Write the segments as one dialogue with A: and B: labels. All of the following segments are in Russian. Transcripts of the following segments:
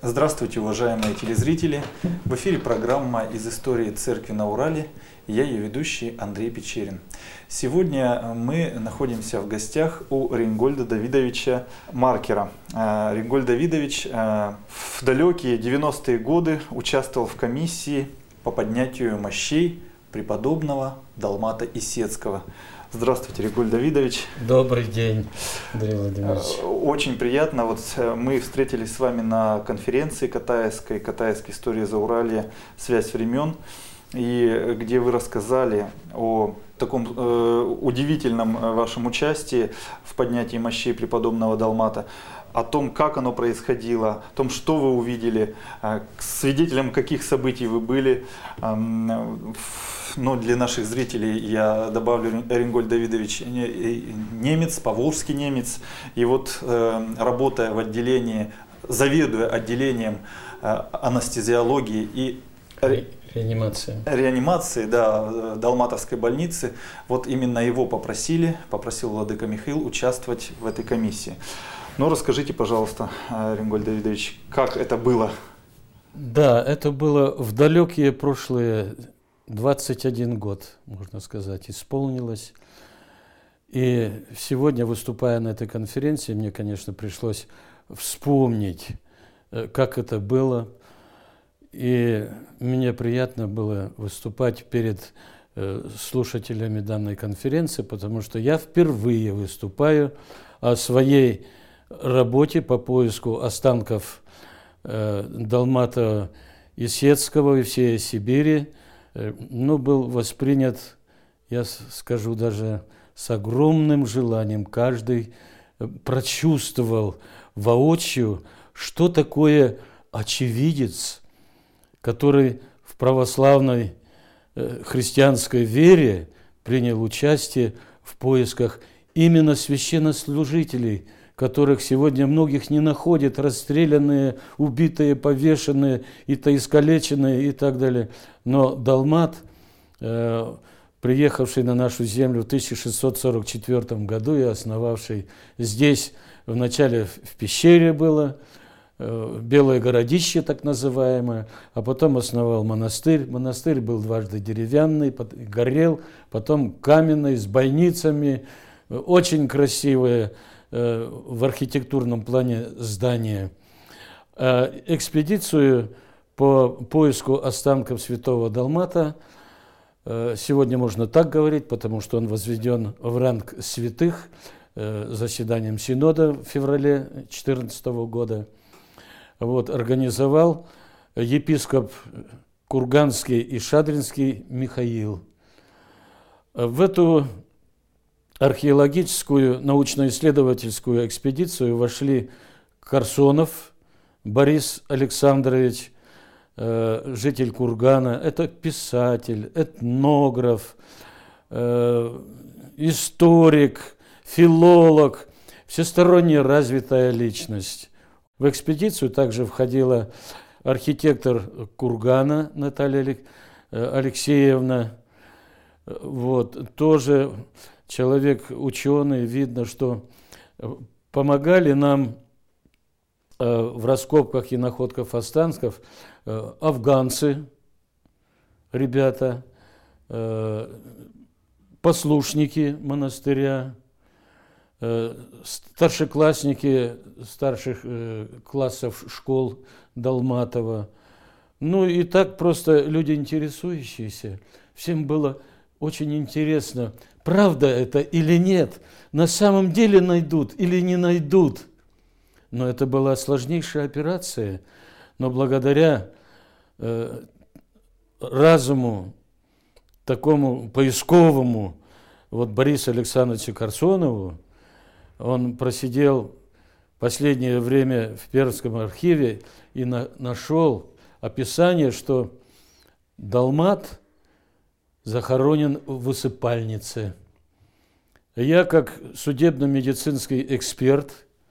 A: Здравствуйте, уважаемые телезрители! В эфире программа «Из истории церкви на Урале». Я ее ведущий Андрей Печерин. Сегодня мы находимся в гостях у Рингольда Давидовича Маркера. Рингольд Давидович в далекие 90-е годы участвовал в комиссии по поднятию мощей преподобного Далмата Исетского. Здравствуйте, Рингольд Давидович.
B: Добрый день, Андрей Владимирович.
A: Очень приятно. Вот мы встретились с вами на конференции Катайской истории Зауралья «Связь времен», и где вы рассказали о таком удивительном вашем участии в поднятии мощей преподобного Далмата, о том, как оно происходило, о том, что вы увидели, свидетелем каких событий вы были. Но для наших зрителей я добавлю, Рингольд Давидович немец, поволжский немец. И вот работая в отделении, заведуя отделением анестезиологии и реанимации, да, Далматовской больницы, вот именно его попросил владыка Михаил участвовать в этой комиссии. Ну, расскажите, пожалуйста, Рингольд Давидович, как это было?
B: Да, это было в далекие прошлые 21 год, можно сказать, исполнилось. И сегодня, выступая на этой конференции, мне, конечно, пришлось вспомнить, как это было. И мне приятно было выступать перед слушателями данной конференции, потому что я впервые выступаю о своей работе по поиску останков Далмата Исетского и всей Сибири. Но был воспринят, я скажу, даже с огромным желанием. Каждый прочувствовал воочию, что такое очевидец, который в православной христианской вере принял участие в поисках именно священнослужителей, которых сегодня многих не находят, расстрелянные, убитые, повешенные, искалеченные и так далее. Но Далмат, приехавший на нашу землю в 1644 году и основавший здесь, вначале в пещере было, Белое городище так называемое, а потом основал монастырь. Монастырь был дважды деревянный, горел, потом каменный, с бойницами, очень красивое в архитектурном плане здание. Экспедицию по поиску останков святого Далмата, сегодня можно так говорить, потому что он возведен в ранг святых заседанием Синода в феврале 2014 года, организовал епископ Курганский и Шадринский Михаил. В эту археологическую научно-исследовательскую экспедицию вошли Карсонов Борис Александрович, житель Кургана, это писатель, этнограф, историк, филолог, всесторонне развитая личность. В экспедицию также входила архитектор Кургана Наталья Алексеевна, тоже человек ученый, видно, что помогали нам в раскопках и находках останков афганцы, ребята, послушники монастыря, старшеклассники старших классов школ Далматова. И так просто люди интересующиеся. Всем было очень интересно, правда это или нет, на самом деле найдут или не найдут. Но это была сложнейшая операция, но благодаря разуму такому поисковому, Борису Александровичу Карсонову, он просидел последнее время в Пермском архиве и нашел описание, что Далмат захоронен в высыпальнице. Я, как судебно-медицинский эксперт,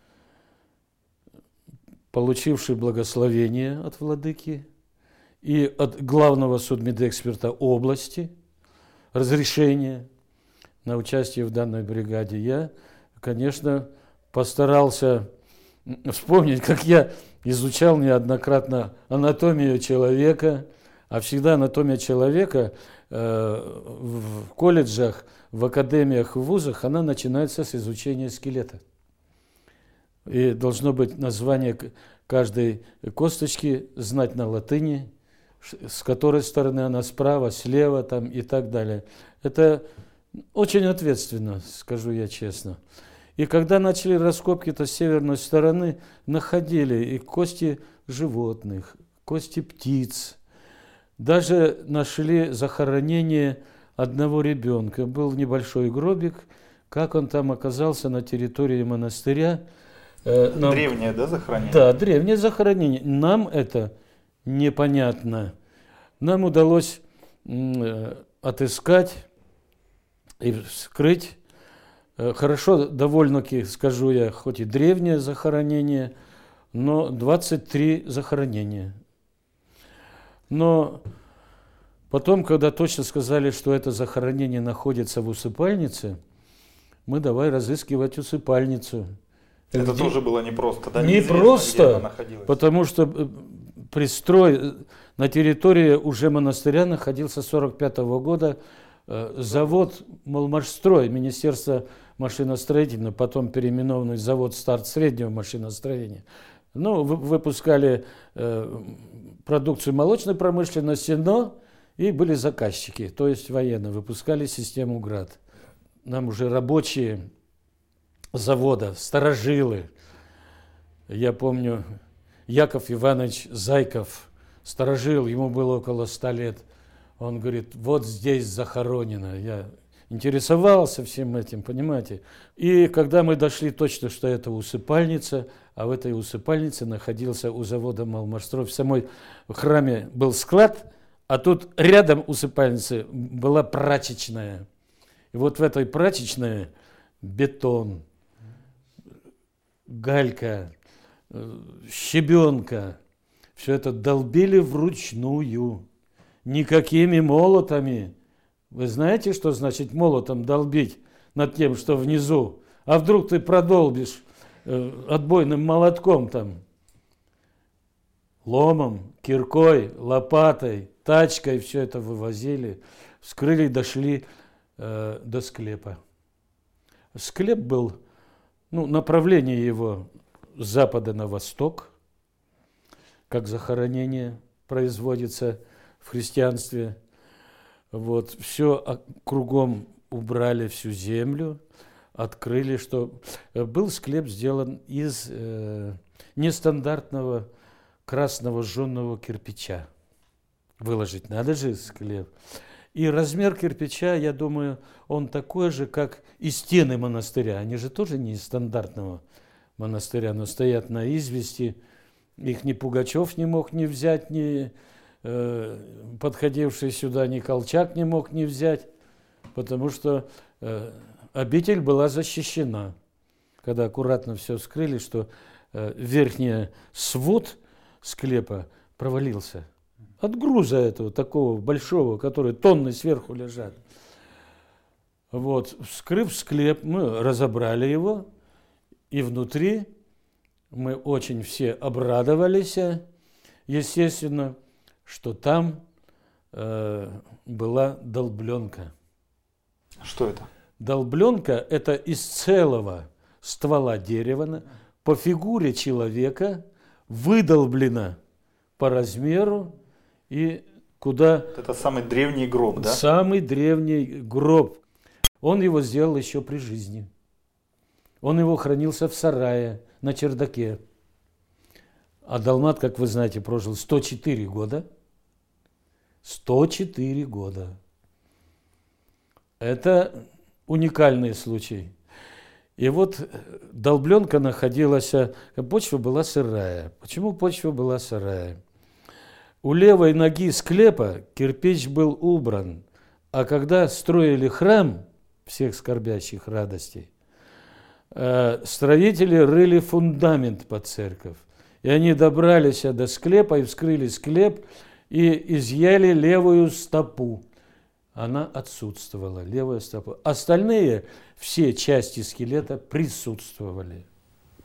B: получивший благословение от владыки и от главного судмедэксперта области, разрешение на участие в данной бригаде, я, конечно, постарался вспомнить, как я изучал неоднократно анатомию человека, а всегда анатомия человека в колледжах, в академиях, в вузах, она начинается с изучения скелета. И должно быть название каждой косточки знать на латыни, с которой стороны она справа, слева там, и так далее. Это очень ответственно, скажу я честно. И когда начали раскопки-то с северной стороны, находили и кости животных, кости птиц. Даже нашли захоронение одного ребенка. Был небольшой гробик. Как он там оказался на территории монастыря?
A: Древнее, да, захоронение?
B: Да, древнее захоронение. Нам это непонятно. Нам удалось отыскать и вскрыть. Хорошо, довольно-таки, скажу я, хоть и древнее захоронение, но 23 захоронения. Но потом, когда точно сказали, что это захоронение находится в усыпальнице, мы давай разыскивать усыпальницу.
A: Это тоже было непросто, да?
B: Не просто, потому что пристрой на территории уже монастыря находился с 1945 года завод «Молмашстрой», Министерство машиностроительного, потом переименованный завод «Старт среднего машиностроения». Ну, выпускали продукцию молочной промышленности, но и были заказчики, то есть военные, выпускали систему «Град». Нам уже рабочие завода, старожилы. Я помню, Яков Иванович Зайков, старожил, ему было около 100 лет. Он говорит, вот здесь захоронено. Я интересовался всем этим, понимаете. И когда мы дошли точно, что это усыпальница, а в этой усыпальнице находился у завода «Молмашстрой». В самой храме был склад, а тут рядом усыпальницы была прачечная. И вот в этой прачечной бетон, галька, щебенка, все это долбили вручную, никакими молотами. Вы знаете, что значит молотом долбить над тем, что внизу? А вдруг ты продолбишь отбойным молотком там, ломом, киркой, лопатой, тачкой, все это вывозили, вскрыли, дошли до склепа. Склеп был, направление его с запада на восток, как захоронение производится в христианстве. Вот, все кругом убрали, всю землю, открыли, что был склеп сделан из нестандартного красного жженого кирпича. Выложить надо же склеп. И размер кирпича, я думаю, он такой же, как и стены монастыря. Они же тоже не из стандартного монастыря, но стоят на извести. Их ни Пугачев не мог не взять, ни подходивший сюда ни Колчак не мог не взять, потому что обитель была защищена. Когда аккуратно все вскрыли, что верхний свод склепа провалился от груза этого такого большого, который тонны сверху лежат. Вот, вскрыв склеп, мы разобрали его, и внутри мы очень все обрадовались, естественно, что там была долбленка.
A: Что это?
B: Долбленка – это из целого ствола дерева по фигуре человека выдолблена по размеру и куда…
A: Это самый древний гроб, да?
B: Самый древний гроб. Он его сделал еще при жизни. Он его хранился в сарае на чердаке. А Далмат, как вы знаете, прожил 104 года. 104 года. Это уникальный случай. И вот долбленка находилась, почва была сырая. Почему почва была сырая? У левой ноги склепа кирпич был убран, а когда строили храм всех скорбящих радостей, строители рыли фундамент под церковь. И они добрались до склепа и вскрыли склеп и изъяли левую стопу. Она отсутствовала, левая стопа. Остальные все части скелета присутствовали.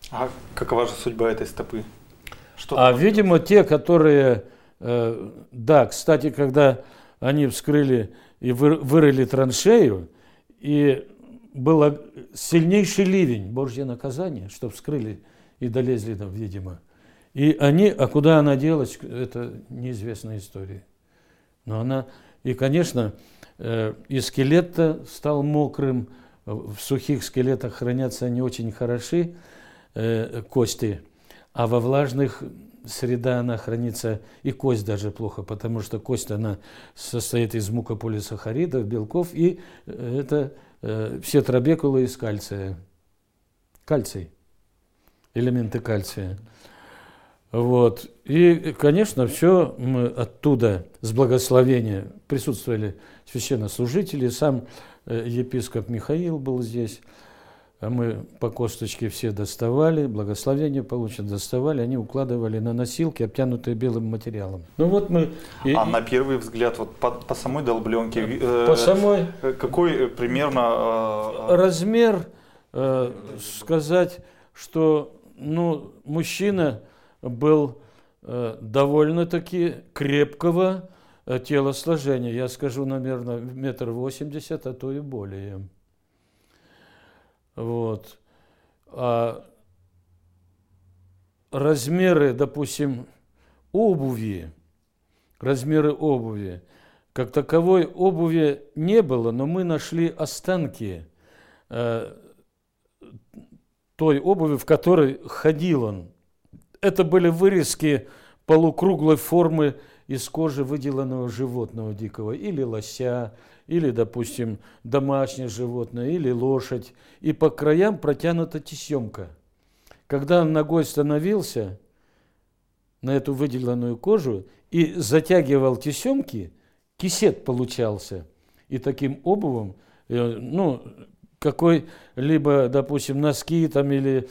A: А какова же судьба этой стопы? Что
B: Видимо, те, которые... да, кстати, когда они вскрыли и вырыли траншею, и был сильнейший ливень, Божье наказание, что вскрыли и долезли там, видимо. И они, куда она делась, это неизвестная история. Но она, и, конечно, и скелет-то стал мокрым, в сухих скелетах хранятся они очень хороши, кости, а во влажных среда она хранится, и кость даже плохо, потому что кость, она состоит из мукополисахаридов, белков, и это все трабекулы из кальция. Кальций, элементы кальция. Вот. И, конечно, все мы оттуда с благословения присутствовали священнослужители, сам епископ Михаил был здесь, а мы по косточке все доставали, благословение получено, доставали, они укладывали на носилки, обтянутые белым материалом. Ну вот мы...
A: на первый взгляд, вот по самой долбленке, какой примерно...
B: Размер, сказать, что мужчина был довольно-таки крепкого телосложения. Я скажу, наверное, 1,80 м, а то и более. Вот. А размеры, допустим, обуви, как таковой обуви не было, но мы нашли останки той обуви, в которой ходил он. Это были вырезки полукруглой формы из кожи выделанного животного дикого, или лося, или, допустим, домашнее животное, или лошадь, и по краям протянута тесемка. Когда он ногой становился на эту выделенную кожу и затягивал тесемки, кисет получался. И таким обувом, какой-либо, допустим, носки там или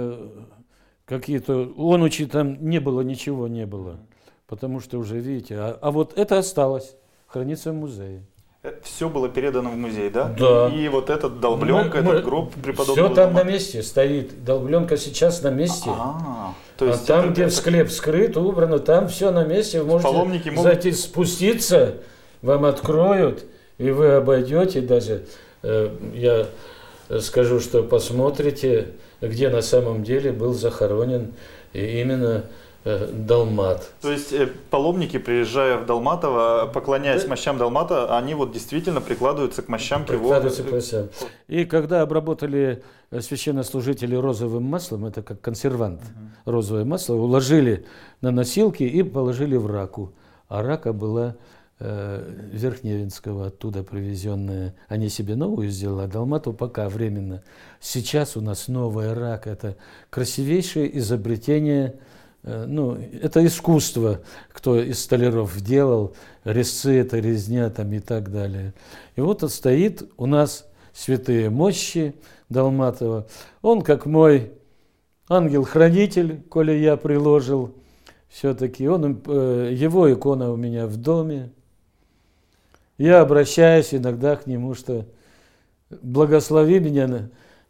B: какие-то, онучи там ничего не было. Потому что уже, видите, а вот это осталось, хранится в музее.
A: Все было передано в музей, да?
B: Да.
A: И вот этот долбленка, этот гроб преподобного...
B: Все там на месте стоит. Долбленка сейчас на месте.
A: То есть
B: там, где склеп скрыт, убрано, там все на месте. Вы можете зайти, спуститься, вам откроют, и вы обойдете даже. Я скажу, что посмотрите, где на самом деле был захоронен именно Далмат.
A: То есть паломники, приезжая в Далматово, поклоняясь мощам Далмата, они вот действительно прикладываются к мощам его.
B: И когда обработали священнослужители розовым маслом, это как консервант, розовое масло, уложили на носилки и положили в раку. А рака была Верхневинского, оттуда привезенная. Они себе новую сделали, а Далмату пока временно. Сейчас у нас новая рака. Это красивейшее изобретение. Это искусство, кто из столяров делал, резцы, это резня там и так далее. И вот стоит у нас святые мощи Далматова. Он как мой ангел-хранитель, коли я приложил, все-таки его икона у меня в доме. Я обращаюсь иногда к нему, что благослови меня,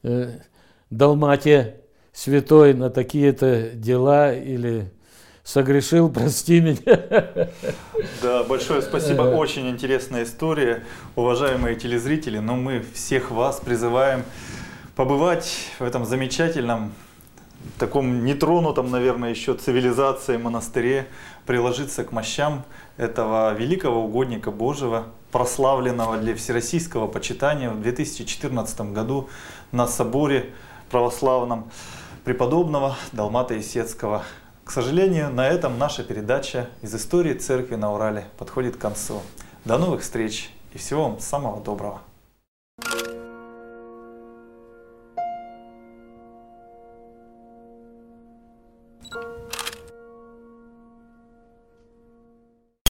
B: Далмате, святой, на такие-то дела, или согрешил, прости меня.
A: Да, большое спасибо, очень интересная история, уважаемые телезрители, но мы всех вас призываем побывать в этом замечательном, таком нетронутом, наверное, еще цивилизацией монастыре, приложиться к мощам этого великого угодника Божьего, прославленного для всероссийского почитания в 2014 году на соборе православном преподобного Далмата Исетского. К сожалению, на этом наша передача из истории церкви на Урале подходит к концу. До новых встреч и всего вам самого доброго.